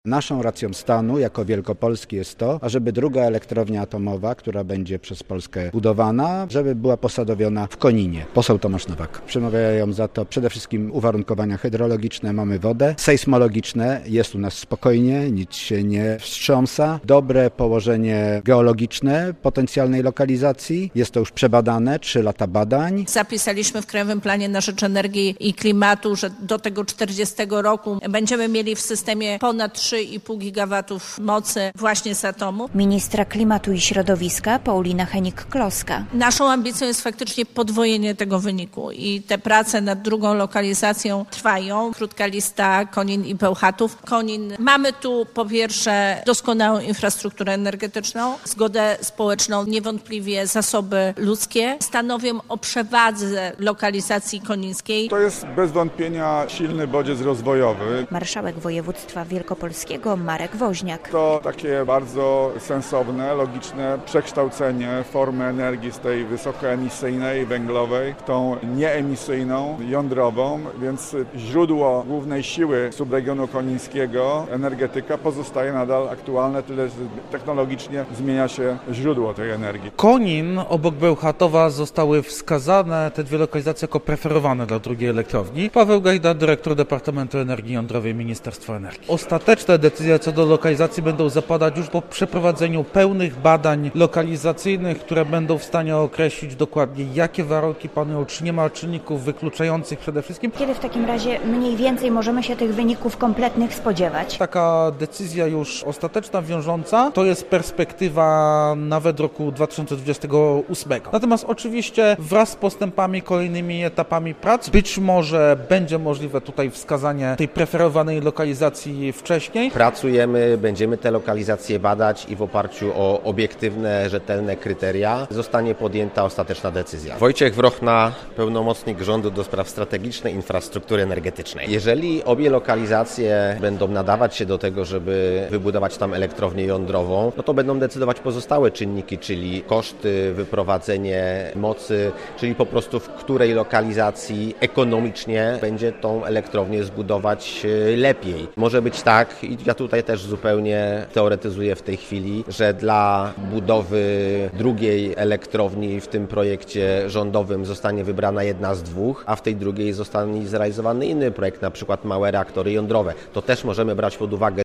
Naszą racją stanu jako Wielkopolski jest to, ażeby druga elektrownia atomowa, która będzie przez Polskę budowana, żeby była posadowiona w Koninie. Poseł Tomasz Nowak. Przemawiają za to przede wszystkim uwarunkowania hydrologiczne, mamy wodę, sejsmologiczne, jest u nas spokojnie, nic się nie wstrząsa, dobre położenie geologiczne potencjalnej lokalizacji, jest to już przebadane, 3 lata badań. Zapisaliśmy w Krajowym Planie na rzecz Energii i Klimatu, że do tego 40 roku będziemy mieli w systemie ponad 3,5 gigawatów mocy właśnie z atomu. Ministra Klimatu i Środowiska Paulina Henik-Kloska. Naszą ambicją jest faktycznie podwojenie tego wyniku i te prace nad drugą lokalizacją trwają. Krótka lista: Konin i Bełchatów. Konin. Mamy tu po pierwsze doskonałą infrastrukturę energetyczną, zgodę społeczną, niewątpliwie zasoby ludzkie stanowią o przewadze lokalizacji konińskiej. To jest bez wątpienia silny bodziec rozwojowy. Marszałek województwa wielkopolskiego Marek Woźniak. To takie bardzo sensowne, logiczne przekształcenie formy energii z tej wysokoemisyjnej, węglowej w tą nieemisyjną, jądrową, więc źródło głównej siły subregionu konińskiego, energetyka, pozostaje nadal aktualne, tyle że technologicznie zmienia się źródło tej energii. Konin obok Bełchatowa zostały wskazane te dwie lokalizacje jako preferowane dla drugiej elektrowni. Paweł Gajda, dyrektor Departamentu Energii Jądrowej Ministerstwa Energii. Ostateczne decyzje co do lokalizacji będą zapadać już po przeprowadzeniu pełnych badań lokalizacyjnych, które będą w stanie określić dokładnie, jakie warunki panują, czy nie ma czynników wykluczających przede wszystkim. Kiedy w takim razie mniej więcej możemy się tych wyników kompletnych spodziewać? Taka decyzja już ostateczna, wiążąca, to jest perspektywa nawet roku 2028. Natomiast oczywiście wraz z postępami, kolejnymi etapami prac, być może będzie możliwe tutaj wskazanie tej preferowanej lokalizacji wcześniej. Pracujemy, będziemy te lokalizacje badać i w oparciu o obiektywne, rzetelne kryteria zostanie podjęta ostateczna decyzja. Wojciech Wrochna, pełnomocnik rządu do spraw strategicznej infrastruktury energetycznej. Jeżeli obie lokalizacje będą nadawać się do tego, żeby wybudować tam elektrownię jądrową, no to będą decydować pozostałe czynniki, czyli koszty, wyprowadzenie mocy, czyli po prostu w której lokalizacji ekonomicznie będzie tą elektrownię zbudować lepiej. Może być tak, i ja tutaj też zupełnie teoretyzuję w tej chwili, że dla budowy drugiej elektrowni w tym projekcie rządowym zostanie wybrana jedna z dwóch, a w tej drugiej zostanie zrealizowany inny projekt, na przykład małe reaktory jądrowe. To też możemy brać pod uwagę.